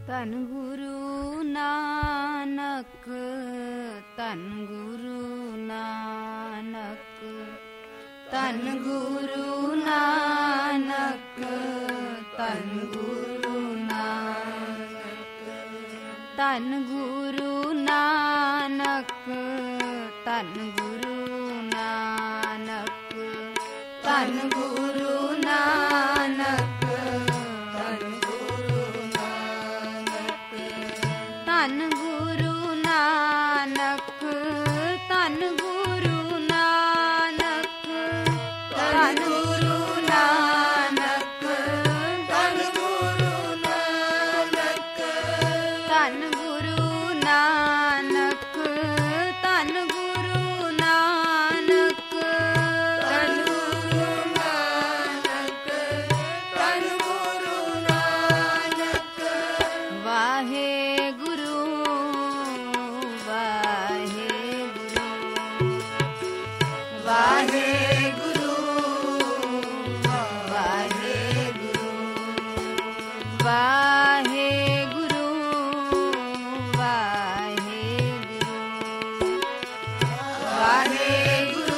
ਧੰਨ ਗੁਰੂ ਨਾਨਕ, ਧੰਨ ਗੁਰੂ ਨਾਨਕ, ਧੰਨ ਗੁਰੂ ਨਾਨਕ, ਧੰਨ ਗੁਰੂ ਨਾਨਕ, ਧੰਨ ਗੁਰੂ ਨਾਨਕ, ਧੰਨ ਗੁਰੂ ਨਾਨਕ, ਧੰਨ ਗੁਰੂ ਨਾਨਕ, ਧੰਨ ਗੁਰੂ ਨਾਨਕ, ਧੰਨ ਗੁਰੂ ਨਾਨਕ, ਧੰਨ ਗੁਰੂ ਨਾਨਕ, ਧੰਨ ਗੁਰੂ ਨਾਨਕ, ਧੰਨ ਗੁਰੂ ਨਾਨਕ, ਧੰਨ ਗੁਰੂ ਨਾਨਕ, ਧੰਨ ਗੁਰੂ ਨਾਨਕ, ਧੰਨ ਗੁਰੂ ਨਾਨਕ। ਵਾਹਿਗੁਰੂ ਵਾਹਿਗੁਰੂ, ਵਾਹਿਗੁਰੂ, ਵਾਹਿਗੁਰੂ, ਵਾਹਿਗੁਰੂ, ਵਾਹਿਗੁਰੂ,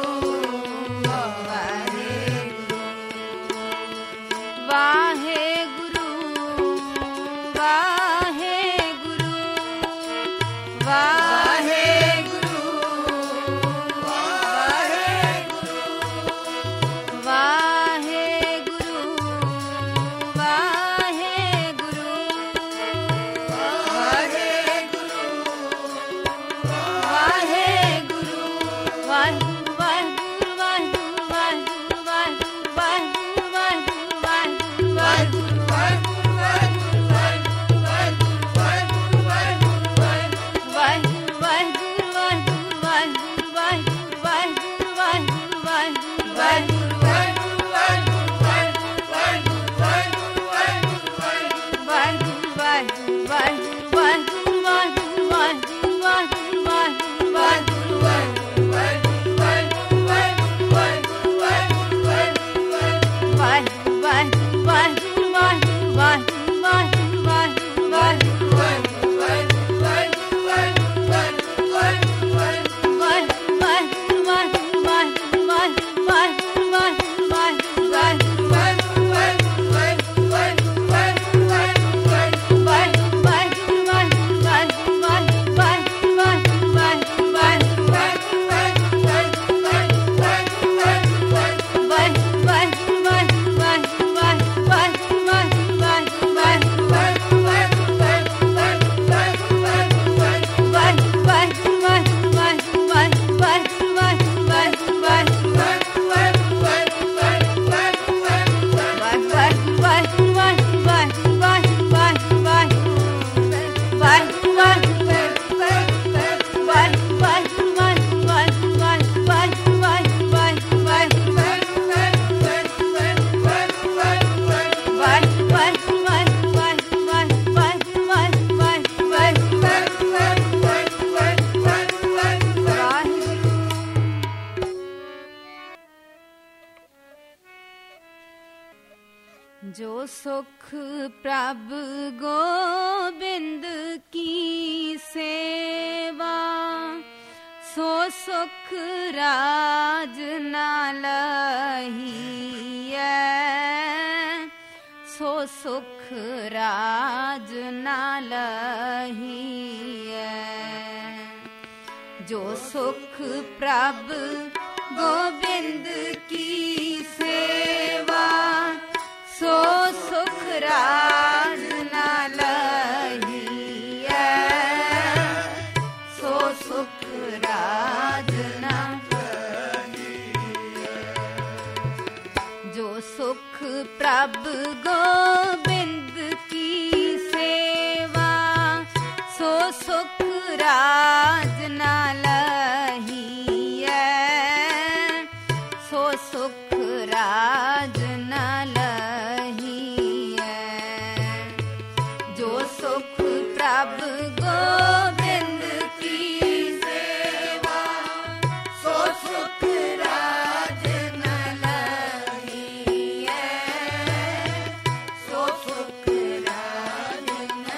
ਵਾਹਿਗੁਰੂ, ਵਾਹਿਗੁਰੂ, ਵਾਹਿਗੁਰੂ, ਵਾਹਿਗੁਰੂ, ਜੋ ਸੁਖ ਪ੍ਰਭ ਗੋਬਿੰਦ ਕੀ ਸੇਵਾ, ਸੋ ਸੁਖ ਰਾਜ ਨਾ ਲਹੀਐ, ਸੋ ਸੁਖ ਰਾਜ ਨਾ ਲਹੀਐ। ਜੋ ਸੁਖ ਪ੍ਰਭ ਗੋਬਿੰਦ ਕੀ ਸੇਵਾ, ਸੋ ਸੁਖ ਰਾਜ ਨਾ ਲਹੀਐ, ਸੋ ਸੁਖ ਰਾਜ ਨਾ ਲਹੀਐ। ਜੋ ਸੁਖ ਪ੍ਰਭ ਗੋਬਿੰਦ ਕੀ ਸੇਵਾ, ਸੋ ਸੁਖ ਰਾਜ ਨਾ ਲਹੀਐ, ਸੋ ਸੁਖ ਰਾਜ ਨਾ ਲਹੀਐ। ਜੋ ਸੁਖ ਪ੍ਰਭ ਗੋਬਿੰਦ ਕੀ ਸੇਵਾ, ਸੋ ਸੁਖ ਰਾਜ ਨਾ ਲਹੀਐ, ਸੋ ਸੁਖ ਰਾਜ ਨਾ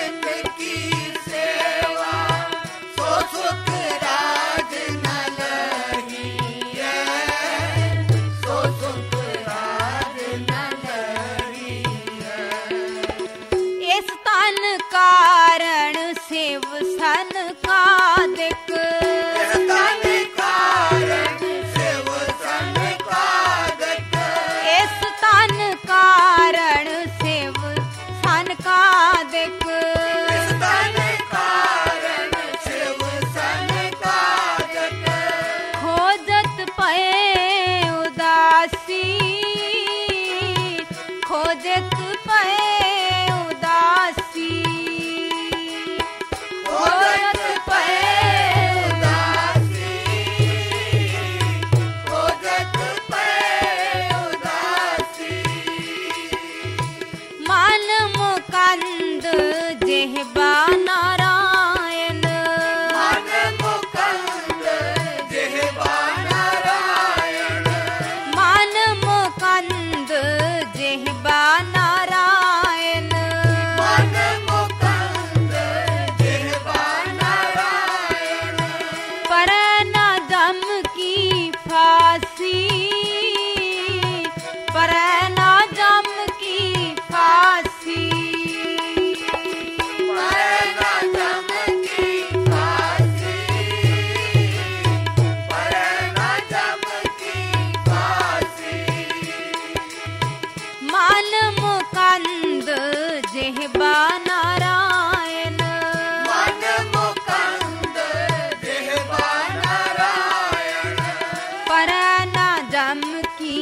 खोजत पे उदासी खोजत पे उदासी खोजत पे उदासी मन मुकंद जेहबा नारायण मन मुकंद जेहबा नारायण मन मुकंद जेहबा नारायण मन मुकंद जेहबा नारायण पर न दम की फांसी पर न दम की फांसी पर न दम की फांसी पर न दम की फांसी मन मुकंद जेहबा नारायण मन मुकंद जेहबा नारायण पर न दम की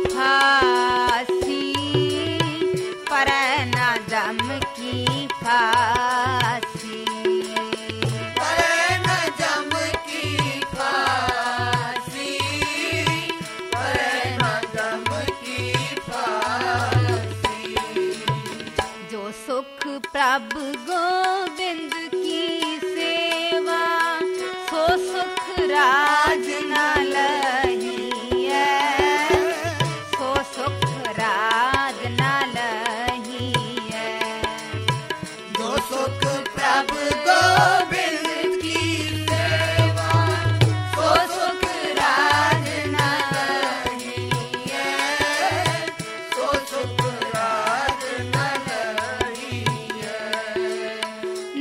फांसी पर न दम की फांसी पर न दम की फांसी पर न दम की फांसी जो सुख प्रभु गोविंद की सेवा सो सुख राज न लही है सो सुख राज न लही है जो सुख प्रभु गोविंद की सेवा सो सुख राज न लही है सो सुख राज न लही है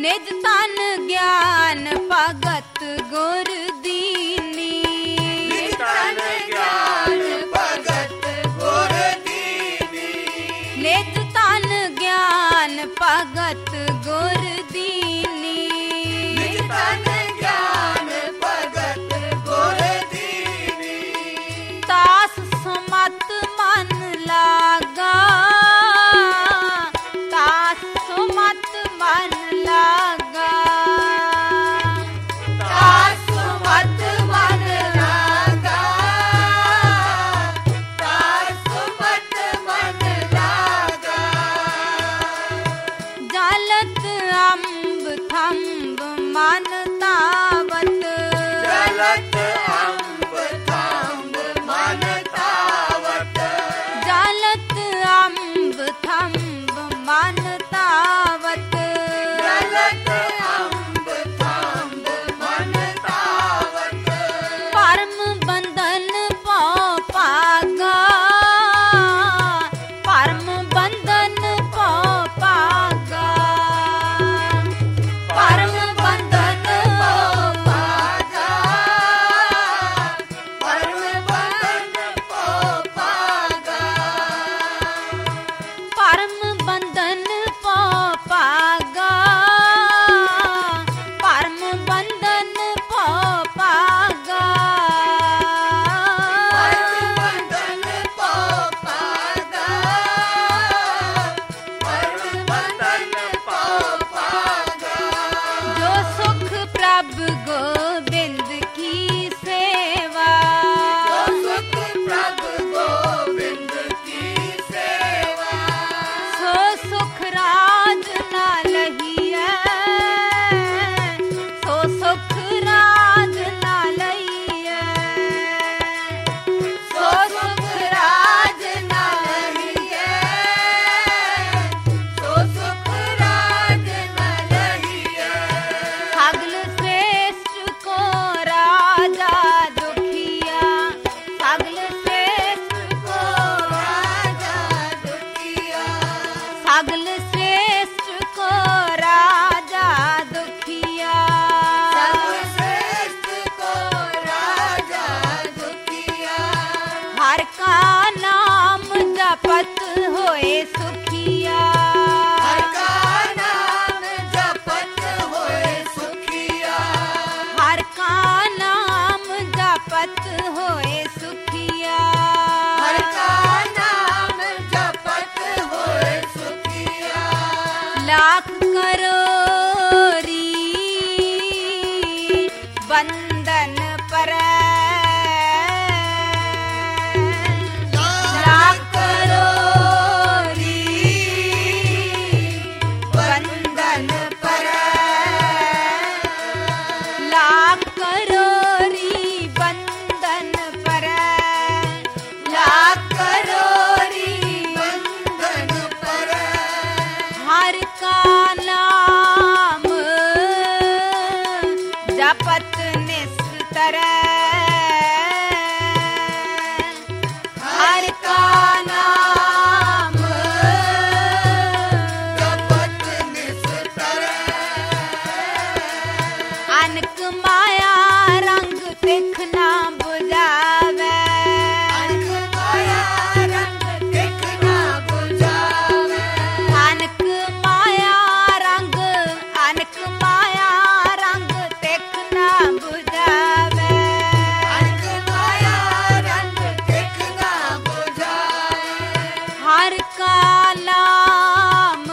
हर का नाम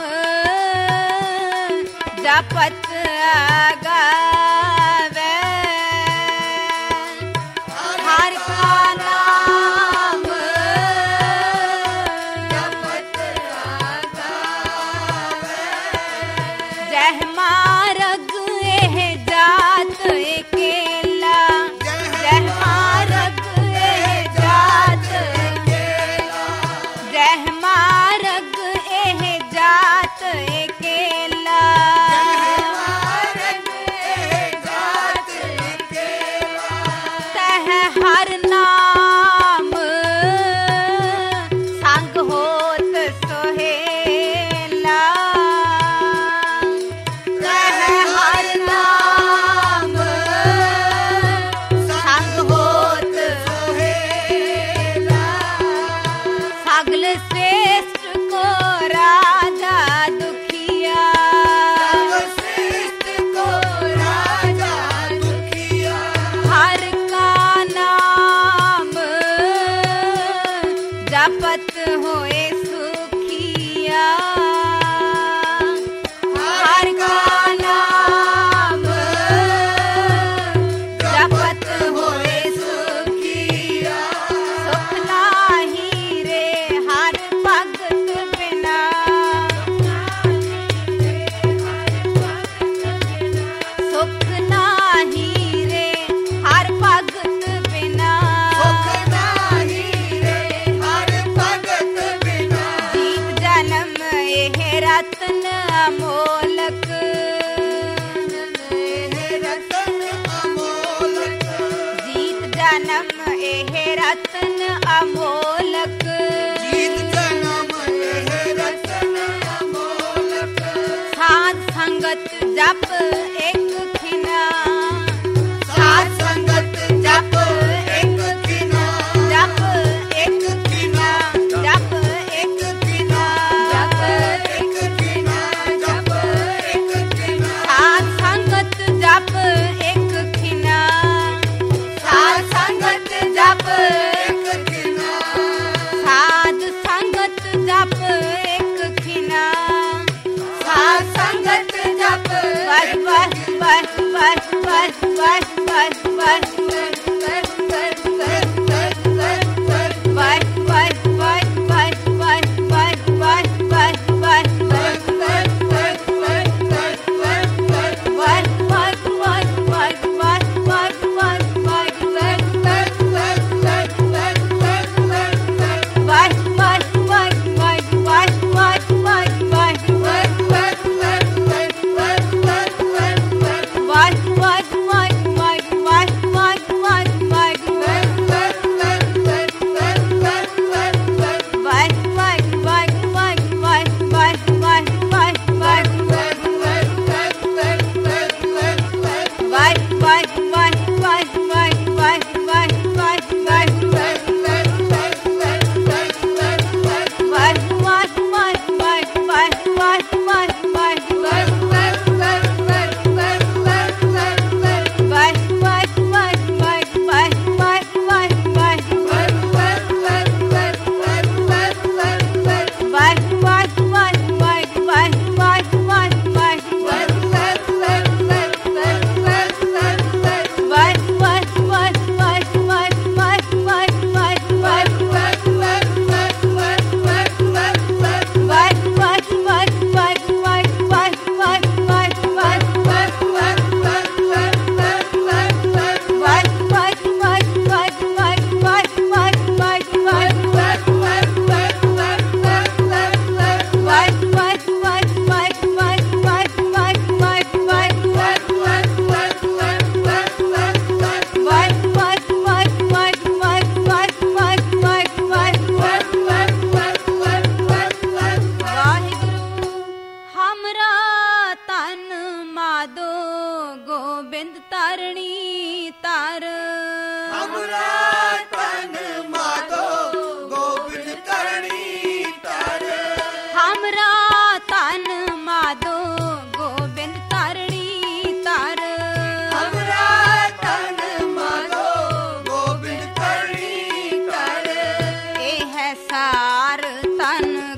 जपत गावे, हर का नाम जपत गावे। जह मार्ग एह जात अकेला, जह मार्ग एह जात अकेला, जह मार्ग एह जात अकेला, तह हर नाम संग होत सोहेला, तह हर नाम संग होत सोहेला। सगल श्रेष्ठ को राजा दुखिया, श्रेष्ठ को राजा दुखिया, हर का नाम जपत होए सुखिया, हर का नाम जपत होए सुखिया। सुख नाही रे हर भगत बिना, सुख नाही रे हर भगत बिना, जीत जन्म एह रतन अमोलक, जीत जन्म एह रतन अमोलक, साध संगत जप एक खिना, साध संगत जप एक खिना, जप एक खिना, जप एक खिना, जप एक खिना, जप एक खिना, साध संगत जप एक खिना, साध संगत जप एक खिना, साध संगत जप एक खिना, साध संगत जप बस बस बस बस बस बस बस बस सार तन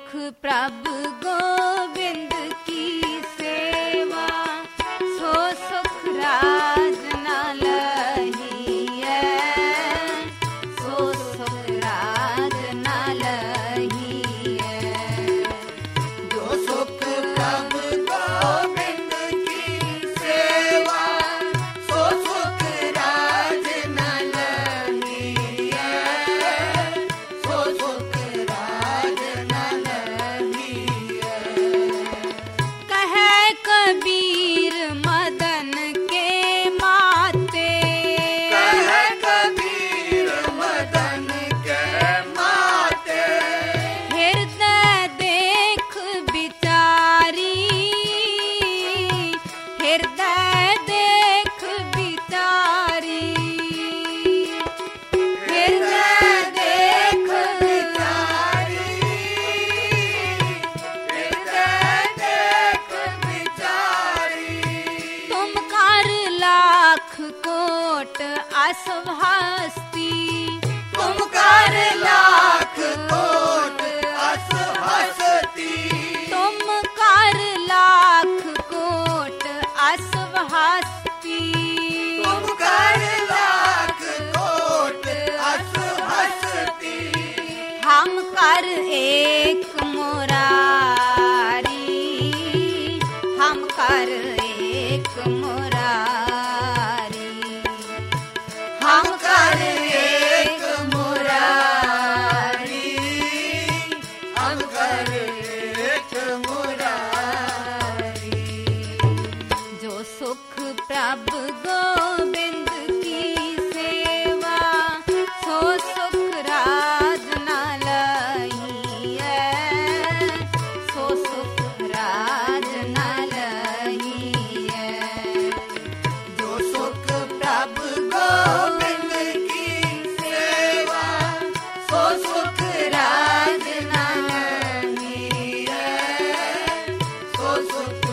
सुख प्रभु गोविंद की सेवा, सो सुख राज न लहिए, सो सुख राज न लहिए। जो सुख प्रभु गोविंद की सेवा, सो सुख राज न लहिए, सो सुख राज न लहिए। कहे कबीर मदन के माते, कहे कबीर मदन के माते, हृदय देख बिचारी, हृदय देख बिचारी, हृदय देख बिचारी, हृदय देख बिचारी। तुम कर लाख कोट असहस्ती, तुम कर लाख कोट असहस्ती, तुम कर लाख कोट असहस्ती, तुम कर लाख कोट असहस्ती। हम कर एक मुरारी, हम कर एक मुरारी, हम कर एक मुरारी, हम कर एक मुरारी। जो सुख प्रभु गोविंद की सेवा, सो सुख राज न लहिए, सो सुख राज न लहिए। जो सुख प्रभु गोविंद की सेवा, सो सुख राज न लहिए, सो सुख